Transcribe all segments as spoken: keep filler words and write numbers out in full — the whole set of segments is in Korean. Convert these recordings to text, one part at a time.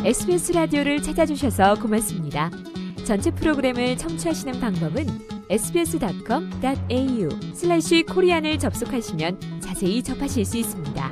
에스비에스 라디오를 찾아주셔서 고맙습니다. 전체 프로그램을 청취하시는 방법은 에스비에스.com 닷 에이유 슬래시 코리안을 접속하시면 자세히 접하실 수 있습니다.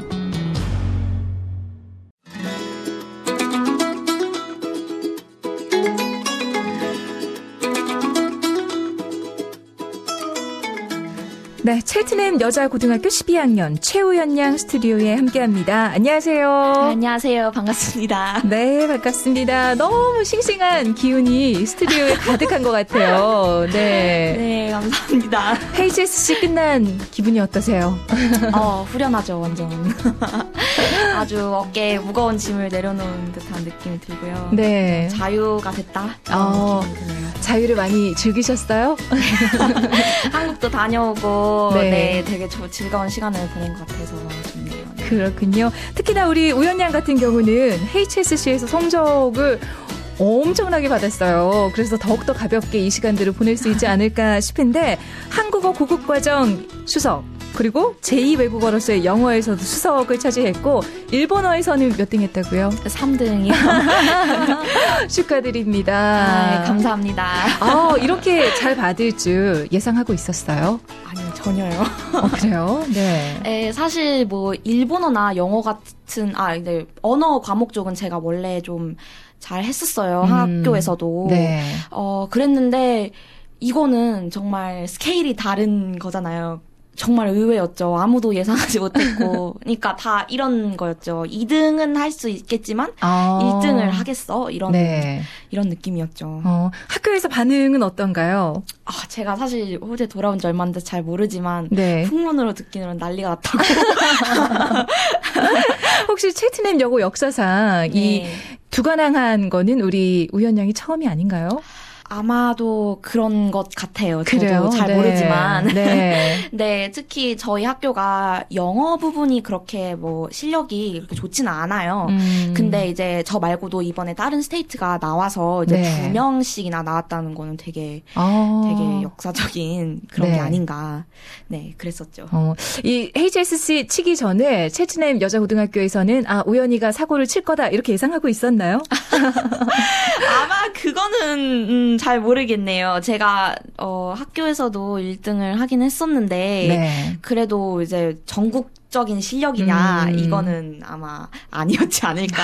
네, 첼트넴 여자고등학교 십이 학년 최우연 양 스튜디오에 함께합니다. 안녕하세요. 안녕하세요. 반갑습니다. 네, 반갑습니다. 너무 싱싱한 기운이 스튜디오에 가득한 것 같아요. 네, 네, 감사합니다. 에이치에스씨 끝난 기분이 어떠세요? 어, 후련하죠, 완전. 아주 어깨에 무거운 짐을 내려놓은 듯한 느낌이 들고요. 네, 자유가 됐다. 어, 느낌이 드네요. 자유를 많이 즐기셨어요? 한국도 다녀오고 네. 네, 되게 조, 즐거운 시간을 보낸 것 같아서 좋네요. 네. 그렇군요. 특히나 우리 우연 양 같은 경우는 에이치에스씨에서 성적을 엄청나게 받았어요. 그래서 더욱더 가볍게 이 시간들을 보낼 수 있지 않을까 싶은데 한국어 고급과정 수석 그리고 제이 외국어로서의 영어에서도 수석을 차지했고 일본어에서는 몇 등 했다고요? 삼 등이요. 축하드립니다. 아, 감사합니다. 아, 이렇게 잘 받을 줄 예상하고 있었어요? 아니요, 전혀요. 어, 그래요? 네. 네, 사실 뭐 일본어나 영어 같은 아, 네, 언어 과목 쪽은 제가 원래 좀 잘 했었어요. 음, 학교에서도. 네. 어, 그랬는데 이거는 정말 스케일이 다른 거잖아요. 정말 의외였죠. 아무도 예상하지 못했고. 그러니까 다 이런 거였죠. 이 등은 할 수 있겠지만 아, 일 등을 하겠어. 이런 네. 이런 느낌이었죠. 어, 학교에서 반응은 어떤가요? 아, 제가 사실 호주에 돌아온 지 얼마 안 돼서 잘 모르지만 네. 풍문으로 듣기는 난리가 났다고. 혹시 첼트넴 여고 역사상 네. 이 두관왕한 거는 우리 우연 양이 처음이 아닌가요? 아마도 그런 것 같아요. 저도 그래요? 잘 네. 모르지만. 네. 네, 특히 저희 학교가 영어 부분이 그렇게 뭐 실력이 그렇게 좋지는 않아요. 음. 근데 이제 저 말고도 이번에 다른 스테이트가 나와서 이제 네. 두 명씩이나 나왔다는 거는 되게 어. 되게 역사적인 그런 네. 게 아닌가. 네, 그랬었죠. 어, 이 에이치에스씨 치기 전에 첼트넴 여자고등학교에서는 아, 우연이가 사고를 칠 거다 이렇게 예상하고 있었나요? 아마 그거는 음, 잘 모르겠네요. 제가 어, 학교에서도 일 등을 하긴 했었는데 네. 그래도 이제 전국적인 실력이냐 음. 이거는 아마 아니었지 않을까.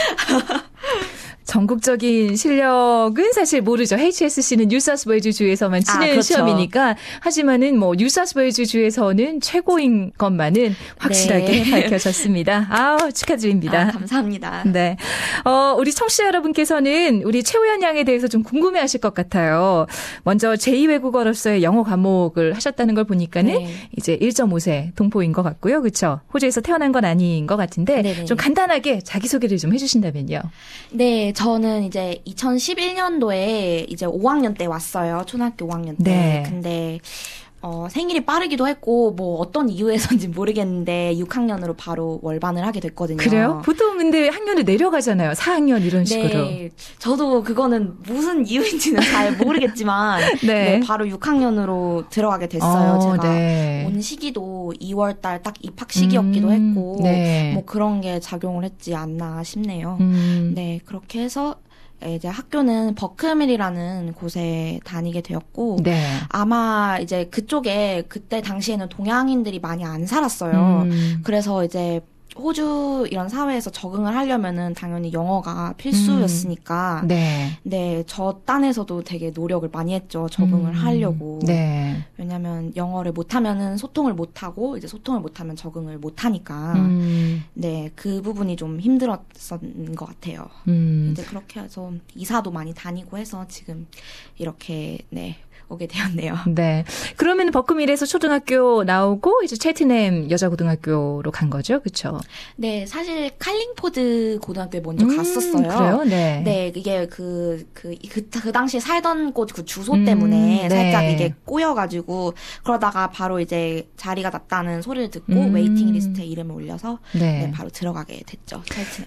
전국적인 실력은 사실 모르죠. 에이치에스씨는 뉴사우스웨일즈 주에서만 치는 아, 그렇죠. 시험이니까. 하지만은 뭐 뉴사우스웨일즈 주에서는 최고인 것만은 확실하게 네. 밝혀졌습니다. 아우, 축하드립니다. 아, 감사합니다. 네. 어, 우리 청취자 여러분께서는 우리 최우연 양에 대해서 좀 궁금해 하실 것 같아요. 먼저 제이 외국어로서의 영어 과목을 하셨다는 걸 보니까는 네. 이제 일 점 오 세 동포인 것 같고요. 그렇죠? 호주에서 태어난 건 아닌 것 같은데 네네. 좀 간단하게 자기소개를 좀 해주신다면요. 네, 저는 이제 이천십일 년도에 이제 오 학년 때 왔어요. 초등학교 오 학년 때. 네. 근데 어, 생일이 빠르기도 했고 뭐 어떤 이유에서인지 모르겠는데 육 학년으로 바로 월반을 하게 됐거든요. 그래요? 보통 근데 학년을 내려가잖아요. 사 학년 이런 식으로. 네, 저도 그거는 무슨 이유인지는 잘 모르겠지만 네. 네, 바로 육 학년으로 들어가게 됐어요. 어, 제가 네. 온 시기도 이월 달 딱 입학 시기였기도 음, 했고 네. 뭐 그런 게 작용을 했지 않나 싶네요. 음. 네, 그렇게 해서 이제 학교는 버크밀이라는 곳에 다니게 되었고 네. 아마 이제 그쪽에 그때 당시에는 동양인들이 많이 안 살았어요. 음. 그래서 이제 호주 이런 사회에서 적응을 하려면은 당연히 영어가 필수였으니까 음. 네. 네, 저 딴에서도 되게 노력을 많이 했죠. 적응을 음. 하려고. 네. 왜냐면 영어를 못하면은 소통을 못하고 이제 소통을 못하면 적응을 못하니까 음. 네, 그 부분이 좀 힘들었던 것 같아요. 음. 이제 그렇게 해서 이사도 많이 다니고 해서 지금 이렇게 네 오게 되었네요. 네. 그러면 버크밀에서 초등학교 나오고 이제 첼트넴 여자고등학교로 간 거죠, 그렇죠? 네, 사실 칼링포드 고등학교에 먼저 음, 갔었어요. 그래요? 네. 네, 이게 그, 그, 그, 그 당시에 살던 곳 그 주소 음, 때문에 살짝 네. 이게 꼬여가지고, 그러다가 바로 이제 자리가 났다는 소리를 듣고, 음. 웨이팅 리스트에 이름을 올려서, 네. 네, 바로 들어가게 됐죠. 첼트넴으로.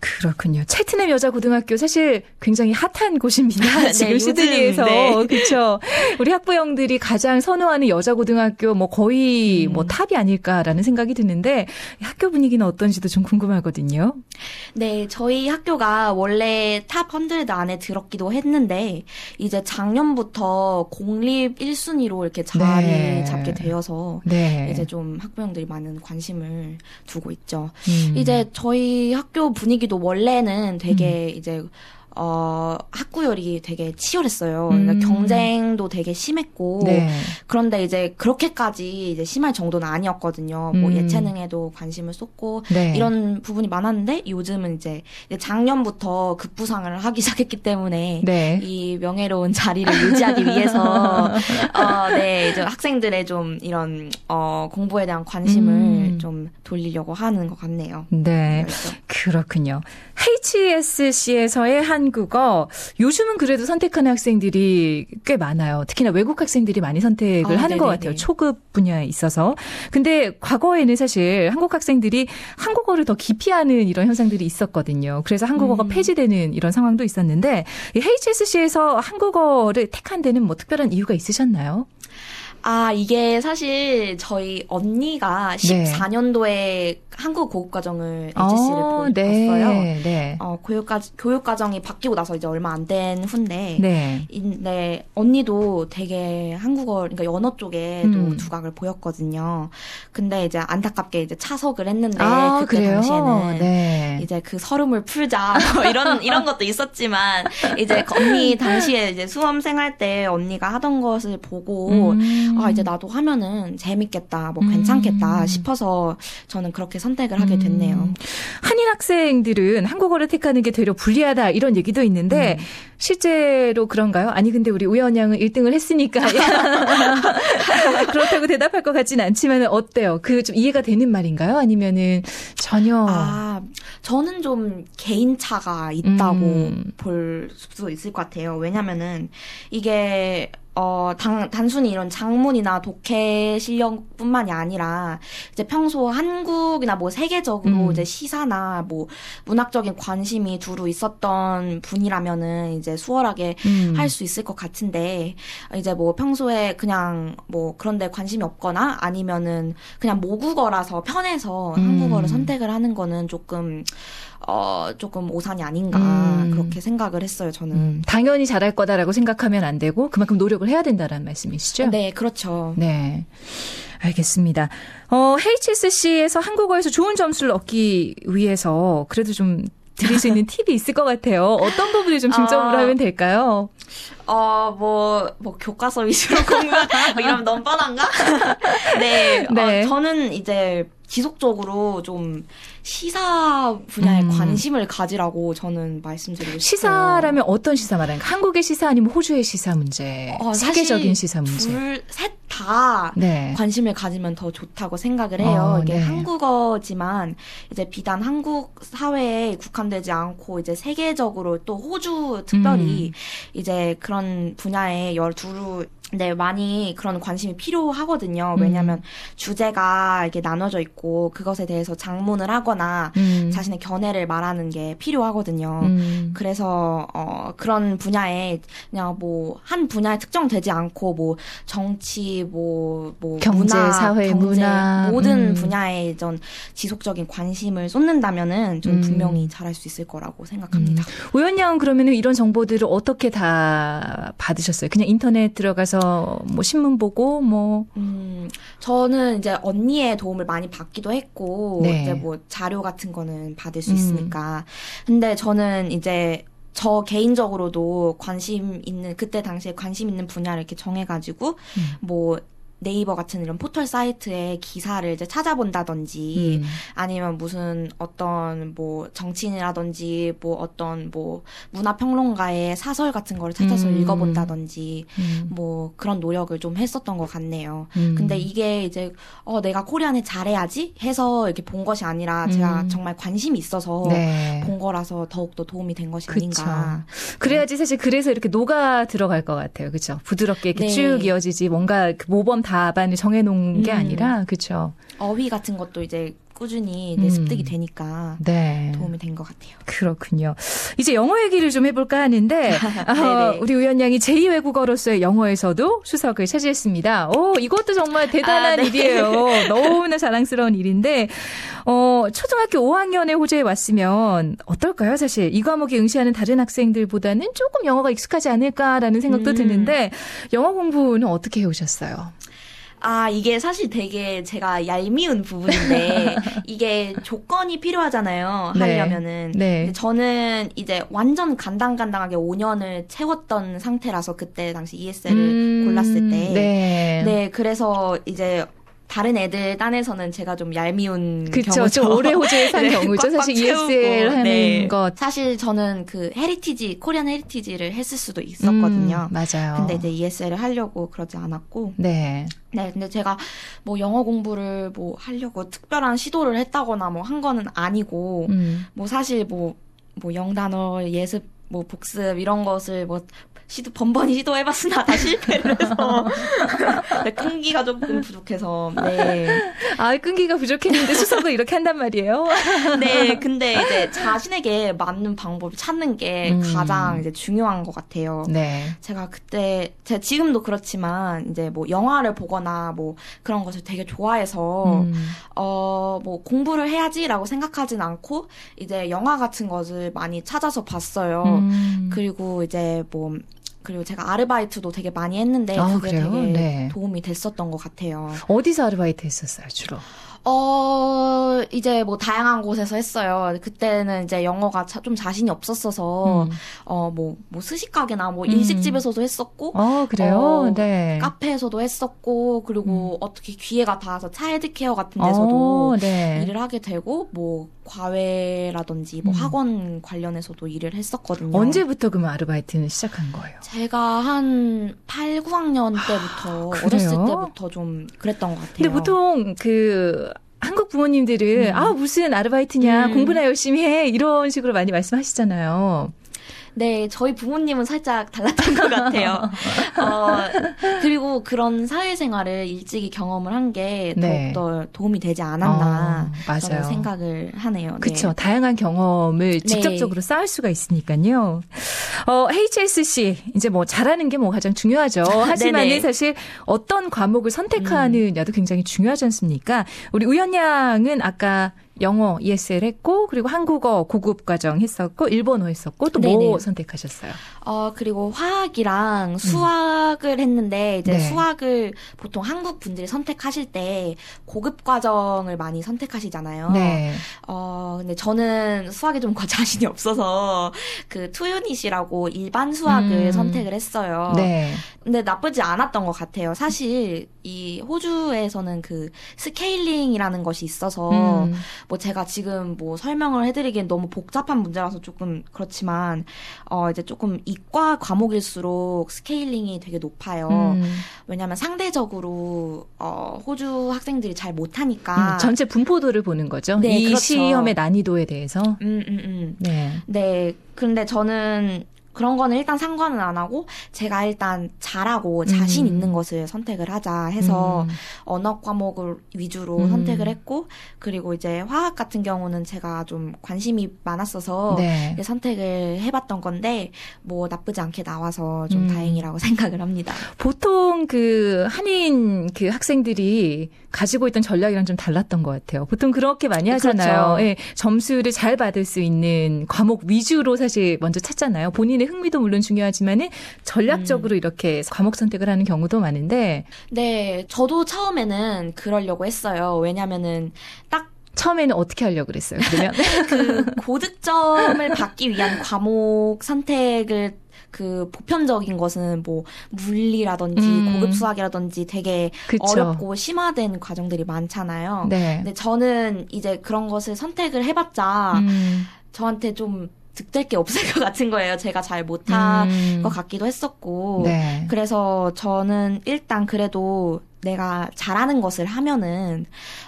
그렇군요. 첼트넘 여자고등학교 사실 굉장히 핫한 곳입니다. 지금 네, 시드니에서. 네. 그렇죠. 우리 학부형들이 가장 선호하는 여자고등학교 뭐 거의 음. 뭐 탑이 아닐까라는 생각이 드는데 학교 분위기는 어떤지도 좀 궁금하거든요. 네, 저희 학교가 원래 탑 백 안에 들었기도 했는데 이제 작년부터 공립 일 순위로 이렇게 자리 네. 잡게 되어서 네. 이제 좀 학부형들이 많은 관심을 두고 있죠. 음. 이제 저희 학교 분위기도 원래는 되게 음. 이제 어, 학구열이 되게 치열했어요. 음. 그러니까 경쟁도 되게 심했고. 네. 그런데 이제 그렇게까지 이제 심할 정도는 아니었거든요. 음. 뭐 예체능에도 관심을 쏟고. 네. 이런 부분이 많았는데 요즘은 이제 작년부터 급부상을 하기 시작했기 때문에. 네. 이 명예로운 자리를 유지하기 위해서. 어, 네. 이제 학생들의 좀 이런, 어, 공부에 대한 관심을 음. 좀 돌리려고 하는 것 같네요. 네. 그래서. 그렇군요. 에이치에스씨에서의 한국어 요즘은 그래도 선택하는 학생들이 꽤 많아요. 특히나 외국 학생들이 많이 선택을 아, 하는 것 네네네. 같아요. 초급 분야에 있어서. 근데 과거에는 사실 한국 학생들이 한국어를 더 기피하는 이런 현상들이 있었거든요. 그래서 한국어가 음. 폐지되는 이런 상황도 있었는데 에이치에스씨에서 한국어를 택한 데는 뭐 특별한 이유가 있으셨나요? 아, 이게 사실 저희 언니가 십사 년도에 한국 고급과정을 에이치에스씨를 어, 보, 네, 봤어요. 네. 어, 교육과, 교육과정이 바뀌고 나서 이제 얼마 안 된 후인데, 네. 근데 언니도 되게 한국어, 그러니까 연어 쪽에도 음. 두각을 보였거든요. 근데 이제 안타깝게 이제 차석을 했는데, 아, 그때 그래요? 당시에는 네. 이제 그 서름을 풀자 뭐 이런 이런 것도 있었지만 이제 언니 당시에 이제 수험생 할 때 언니가 하던 것을 보고 음. 아 이제 나도 하면은 재밌겠다 뭐 음. 괜찮겠다 싶어서 저는 그렇게 선택을 하게 됐네요. 음. 한인 학생들은 한국어를 택하는 게 되려 불리하다 이런 얘기도 있는데 음. 실제로 그런가요? 아니 근데 우리 우연 양은 일 등을 했으니까 그렇다고 대답할 것 같진 않지만 어때요? 그 좀 이해가 되는 말인가요? 아니면은 전혀 아 저는 좀 개인차가 있다고 음. 볼 수도 있을 것 같아요. 왜냐면은 이게 어, 단, 단순히 이런 장문이나 독해 실력뿐만이 아니라, 이제 평소 한국이나 뭐 세계적으로 음. 이제 시사나 뭐 문학적인 관심이 두루 있었던 분이라면은 이제 수월하게 음. 할 수 있을 것 같은데, 이제 뭐 평소에 그냥 뭐 그런데 관심이 없거나 아니면은 그냥 모국어라서 편해서 음. 한국어를 선택을 하는 거는 조금, 어, 조금 오산이 아닌가, 음. 그렇게 생각을 했어요, 저는. 음, 당연히 잘할 거다라고 생각하면 안 되고 그만큼 노력을 해야 된다라는 말씀이시죠? 네, 그렇죠. 네. 알겠습니다. 어, 에이치에스씨에서 한국어에서 좋은 점수를 얻기 위해서 그래도 좀 드릴 수 있는 팁이 있을 것 같아요. 어떤 부분을 좀 중점으로 아, 하면 될까요? 어, 뭐, 뭐, 교과서 위주로 공부, 뭐 이러면 너무 뻔한가? 네, 네. 어, 저는 이제 지속적으로 좀 시사 분야에 음. 관심을 가지라고 저는 말씀드리고 싶어요. 시사라면 어떤 시사 말하는가? 한국의 시사 아니면 호주의 시사 문제, 어, 세계적인 시사 문제. 둘, 셋 다 네. 관심을 가지면 더 좋다고 생각을 해요. 어, 이게 네. 한국어지만 이제 비단 한국 사회에 국한되지 않고 이제 세계적으로 또 호주 특별히 음. 이제 그런 분야에 열 두루 네, 많이 그런 관심이 필요하거든요. 왜냐하면 음. 주제가 이렇게 나눠져 있고 그것에 대해서 장문을 하거나 음. 자신의 견해를 말하는 게 필요하거든요. 음. 그래서 어 그런 분야에 그냥 뭐 한 분야에 특정되지 않고 뭐 정치 뭐 뭐 경제, 문화, 사회, 경제 문화, 모든 음. 분야에 전 지속적인 관심을 쏟는다면은 좀 음. 분명히 잘할 수 있을 거라고 생각합니다. 음. 우연 양 그러면은 이런 정보들을 어떻게 다 받으셨어요? 그냥 인터넷 들어가서 뭐 신문 보고 뭐 음, 저는 이제 언니의 도움을 많이 받기도 했고, 네. 이제 뭐 자료 같은 거는 받을 수 음. 있으니까. 근데 저는 이제 저 개인적으로도 관심 있는, 그때 당시에 관심 있는 분야를 이렇게 정해가지고, 음. 뭐, 네이버 같은 이런 포털 사이트에 기사를 이제 찾아본다든지 음. 아니면 무슨 어떤 뭐 정치인이라든지 뭐 어떤 뭐 문화평론가의 사설 같은 거를 찾아서 음. 읽어본다든지 음. 뭐 그런 노력을 좀 했었던 것 같네요. 음. 근데 이게 이제 어 내가 코리안을 잘해야지 해서 이렇게 본 것이 아니라 제가 음. 정말 관심이 있어서 네. 본 거라서 더욱더 도움이 된 것이 그쵸. 아닌가. 그래야지 사실 그래서 이렇게 녹아 들어갈 것 같아요. 그렇죠? 부드럽게 이렇게 네. 쭉 이어지지 뭔가 그 모범 답안을 정해놓은 게 음. 아니라 그렇죠. 어휘 같은 것도 이제 꾸준히 네, 습득이 되니까 네. 도움이 된 것 같아요. 그렇군요. 이제 영어 얘기를 좀 해볼까 하는데 어, 우리 우연 양이 제이 외국어로서의 영어에서도 수석을 차지했습니다. 오, 이것도 정말 대단한 아, 네. 일이에요. 너무나 자랑스러운 일인데 어, 초등학교 오 학년에 호주에 왔으면 어떨까요? 사실 이 과목에 응시하는 다른 학생들보다는 조금 영어가 익숙하지 않을까라는 생각도 음. 드는데 영어 공부는 어떻게 해오셨어요? 아, 이게 사실 되게 제가 얄미운 부분인데, 이게 조건이 필요하잖아요. 네. 하려면은. 네. 근데 저는 이제 완전 간당간당하게 오 년을 채웠던 상태라서 그때 당시 이에스엘을 음, 골랐을 때. 네. 네, 그래서 이제 다른 애들 딴에서는 제가 좀 얄미운 그쵸. 경우죠. 좀 오래 호주에 산 네, 경우죠. 꽉꽉 사실 채우고. 이에스엘 하는 네. 것. 사실 저는 그 헤리티지, 코리안 헤리티지를 했을 수도 있었거든요. 음, 맞아요. 근데 이제 이에스엘을 하려고 그러지 않았고. 네. 네, 근데 제가 뭐 영어 공부를 뭐 하려고 특별한 시도를 했다거나 뭐 한 거는 아니고, 음. 뭐 사실 뭐, 뭐 영단어 예습, 뭐 복습 이런 것을 뭐 시도, 번번이 시도해봤으나 다 실패를 해서, 네, 끈기가 조금 부족해서, 네. 아, 끈기가 부족했는데 수석을 이렇게 한단 말이에요? 네, 근데 이제 자신에게 맞는 방법을 찾는 게 음. 가장 이제 중요한 것 같아요. 네. 제가 그때, 제가 지금도 그렇지만, 이제 뭐 영화를 보거나 뭐 그런 것을 되게 좋아해서, 음. 어, 뭐 공부를 해야지라고 생각하진 않고, 이제 영화 같은 것을 많이 찾아서 봤어요. 음. 그리고 이제 뭐, 그리고 제가 아르바이트도 되게 많이 했는데, 아, 그게 그래요? 되게 네. 도움이 됐었던 것 같아요. 어디서 아르바이트 했었어요, 주로? 어, 이제 뭐 다양한 곳에서 했어요. 그때는 이제 영어가 자, 좀 자신이 없었어서, 음. 어, 뭐, 뭐 스시가게나 뭐 음. 일식집에서도 했었고, 어, 그래요? 어, 네. 카페에서도 했었고, 그리고 어떻게 기회가 닿아서 차일드케어 같은 데서도 어, 네. 일을 하게 되고, 뭐 과외라든지 뭐 음. 학원 관련해서도 일을 했었거든요. 언제부터 그럼 아르바이트는 시작한 거예요? 제가 한 팔, 구 학년 때부터, 그래요? 어렸을 때부터 좀 그랬던 것 같아요. 근데 보통 그 한국 부모님들은 음. 아 무슨 아르바이트냐 음. 공부나 열심히 해 이런 식으로 많이 말씀하시잖아요. 네, 저희 부모님은 살짝 달랐던 것 같아요. 어, 그리고 그런 사회생활을 일찍이 경험을 한 게 네. 더욱더 도움이 되지 않았나 어, 맞아요. 저는 생각을 하네요. 그렇죠. 네. 다양한 경험을 직접적으로 쌓을 수가 있으니까요. 어, 에이치에스씨 이제 뭐 잘하는 게 뭐 가장 중요하죠. 하지만은 네네. 사실 어떤 과목을 선택하느냐도 굉장히 중요하지 않습니까? 우리 우연 양은 아까 영어 이에스엘 했고 그리고 한국어 고급 과정 했었고 일본어 했었고 또 뭐 네네. 선택하셨어요? 어, 그리고 화학이랑 수학을 했는데, 이제 네. 수학을 보통 한국 분들이 선택하실 때 고급 과정을 많이 선택하시잖아요. 네. 어, 근데 저는 수학에 좀 자신이 없어서 그 투유닛이라고 일반 수학을 음. 선택을 했어요. 네. 근데 나쁘지 않았던 것 같아요. 사실 이 호주에서는 그 스케일링이라는 것이 있어서 음. 뭐 제가 지금 뭐 설명을 해드리기엔 너무 복잡한 문제라서 조금 그렇지만 어 이제 조금 이과 과목일수록 스케일링이 되게 높아요. 음. 왜냐하면 상대적으로 어 호주 학생들이 잘 못하니까. 음, 전체 분포도를 보는 거죠. 네, 이 그렇죠. 시험의 난이도에 대해서. 음, 음, 음. 네. 네. 근데 저는 그런 거는 일단 상관은 안 하고 제가 일단 잘하고 자신 음. 있는 것을 선택을 하자 해서 음. 언어 과목을 위주로 음. 선택을 했고 그리고 이제 화학 같은 경우는 제가 좀 관심이 많았어서 네. 선택을 해봤던 건데 뭐 나쁘지 않게 나와서 좀 음. 다행이라고 생각을 합니다. 보통 그 한인 그 학생들이 가지고 있던 전략이랑 좀 달랐던 것 같아요. 보통 그렇게 많이 하잖아요. 그렇죠. 예, 점수를 잘 받을 수 있는 과목 위주로 사실 먼저 찾잖아요. 본인의 흥미도 물론 중요하지만은 전략적으로 음. 이렇게 과목 선택을 하는 경우도 많은데 네, 저도 처음에는 그러려고 했어요. 왜냐면은 딱 처음에는 어떻게 하려고 그랬어요? 그러면 그 고득점을 받기 위한 과목 선택을 그 보편적인 것은 뭐 물리라든지 음. 고급 수학이라든지 되게 그쵸. 어렵고 심화된 과정들이 많잖아요. 네. 근데 저는 이제 그런 것을 선택을 해봤자 음. 저한테 좀 득될 게 없을 것 같은 거예요. 제가 잘 못할 음. 것 같기도 했었고. 네. 그래서 저는 일단 그래도 내가 잘하는 것을 하면은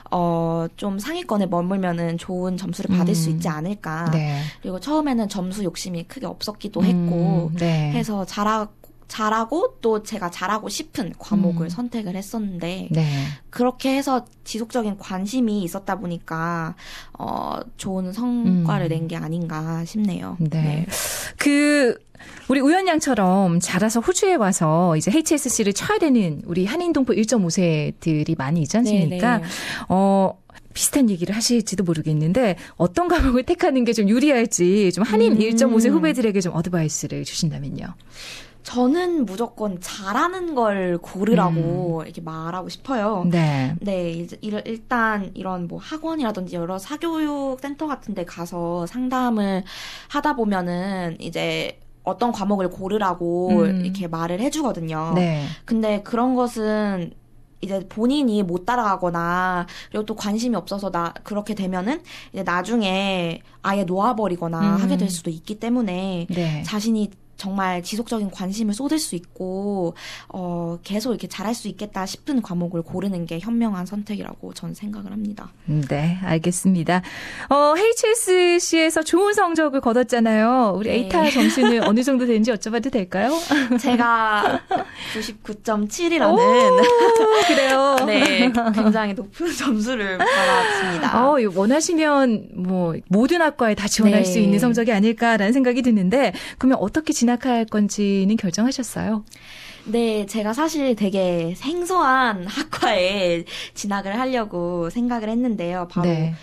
어, 좀 상위권에 머물면은 좋은 점수를 받을 음. 수 있지 않을까. 네. 그리고 처음에는 점수 욕심이 크게 없었기도 했고 음. 네. 해서 잘하 잘하고 또 제가 잘하고 싶은 과목을 음. 선택을 했었는데 네. 그렇게 해서 지속적인 관심이 있었다 보니까 어, 좋은 성과를 음. 낸 게 아닌가 싶네요. 네. 네. 그 우리 우연양처럼 자라서 호주에 와서 이제 에이치에스씨를 쳐야 되는 우리 한인동포 일 점 오 세들이 많이 있지 않습니까? 네네. 어, 비슷한 얘기를 하실지도 모르겠는데 어떤 과목을 택하는 게 좀 유리할지 좀 한인 음. 일 점 오 세 후배들에게 좀 어드바이스를 주신다면요. 저는 무조건 잘하는 걸 고르라고 이렇게 말하고 싶어요. 네. 네, 이제 일- 일단 이런 뭐 학원이라든지 여러 사교육 센터 같은 데 가서 상담을 하다 보면은 이제 어떤 과목을 고르라고 음. 이렇게 말을 해주거든요. 네. 근데 그런 것은 이제 본인이 못 따라가거나 그리고 또 관심이 없어서 나 그렇게 되면은 이제 나중에 아예 놓아버리거나 음. 하게 될 수도 있기 때문에 네. 자신이 정말 지속적인 관심을 쏟을 수 있고 어 계속 이렇게 잘할 수 있겠다 싶은 과목을 고르는 게 현명한 선택이라고 저는 생각을 합니다. 네, 알겠습니다. 어, 에이치에스씨에서 좋은 성적을 거뒀잖아요. 우리 네. 에이타 점수는 어느 정도 되는지 여쭤봐도 될까요? 제가 구십구 점 칠이라는 그래요. 네, 굉장히 높은 점수를 받았습니다. 어, 원하시면 뭐 모든 학과에 다 지원할 네. 수 있는 성적이 아닐까라는 생각이 드는데 그러면 어떻게 진학할 건지는 결정하셨어요? 네, 제가 사실 되게 생소한 학과에 진학을 하려고 생각을 했는데요. 바로 네.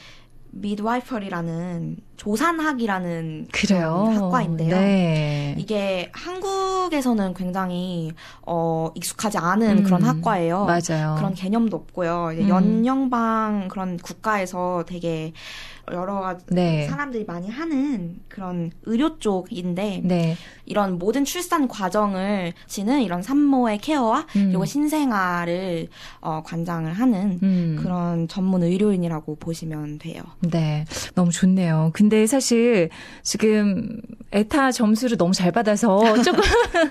미드와이퍼리라는 조산학이라는 그래요. 그런 학과인데요. 네. 이게 한국에서는 굉장히 어 익숙하지 않은 음, 그런 학과예요. 맞아요. 그런 개념도 없고요. 이제 음. 연령방 그런 국가에서 되게 여러 가지 네. 사람들이 많이 하는 그런 의료 쪽인데 네. 이런 모든 출산 과정을 지는 이런 산모의 케어와 음. 그리고 신생아를 어, 관장을 하는 음. 그런 전문 의료인이라고 보시면 돼요. 네, 너무 좋네요. 근데 사실 지금 에타 점수를 너무 잘 받아서 조금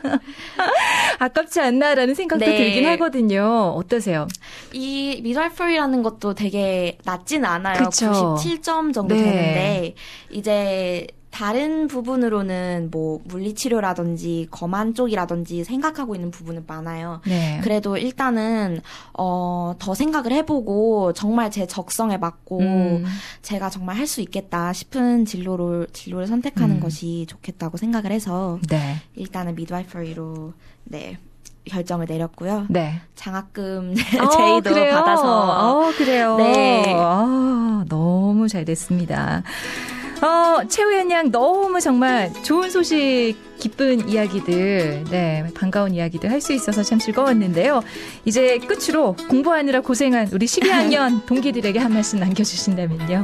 아깝지 않나라는 생각도 네. 들긴 하거든요. 어떠세요? 이 미드와이퍼리라는 것도 되게 낮지는 않아요. 그쵸. 구십칠 점 정도 네. 되는데 이제 다른 부분으로는 뭐 물리치료라든지 검안 쪽이라든지 생각하고 있는 부분은 많아요. 네. 그래도 일단은 어, 더 생각을 해보고 정말 제 적성에 맞고 음. 제가 정말 할 수 있겠다 싶은 진로를 진로를 선택하는 음. 것이 좋겠다고 생각을 해서 네. 일단은 미드와이퍼리로 네. 결정을 내렸고요. 네. 장학금 어, 제의도 그래요? 받아서 어, 그래요. 네. 아, 너무 잘 됐습니다. 어, 최우연 양 너무 정말 좋은 소식, 기쁜 이야기들, 네, 반가운 이야기들 할 수 있어서 참 즐거웠는데요. 이제 끝으로 공부하느라 고생한 우리 십이 학년 동기들에게 한 말씀 남겨주신다면요.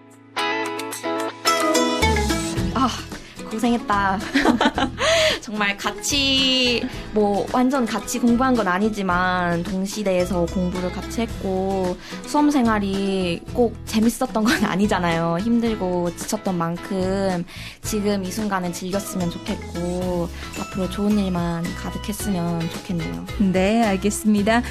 아, 고생했다. 정말 같이 뭐 완전 같이 공부한 건 아니지만 동시대에서 공부를 같이 했고 수험 생활이 꼭 재밌었던 건 아니잖아요. 힘들고 지쳤던 만큼 지금 이 순간을 즐겼으면 좋겠고 앞으로 좋은 일만 가득했으면 좋겠네요. 네, 알겠습니다.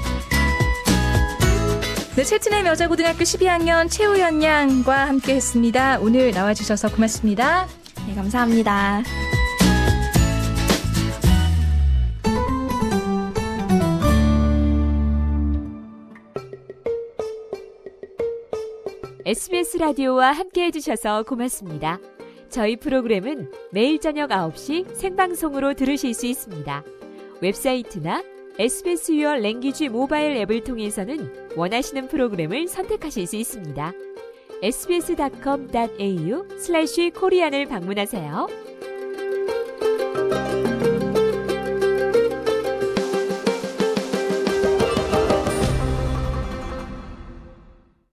네, 채트넷 여자고등학교 십이 학년 최우연 양과 함께 했습니다. 오늘 나와주셔서 고맙습니다. 네, 감사합니다. 에스비에스 라디오와 함께 해주셔서 고맙습니다. 저희 프로그램은 매일 저녁 아홉 시 생방송으로 들으실 수 있습니다. 웹사이트나 에스비에스 유어 랭귀지 모바일 앱을 통해서는 원하시는 프로그램을 선택하실 수 있습니다. 에스비에스 닷컴 닷에이유 슬래시 코리안을 방문하세요.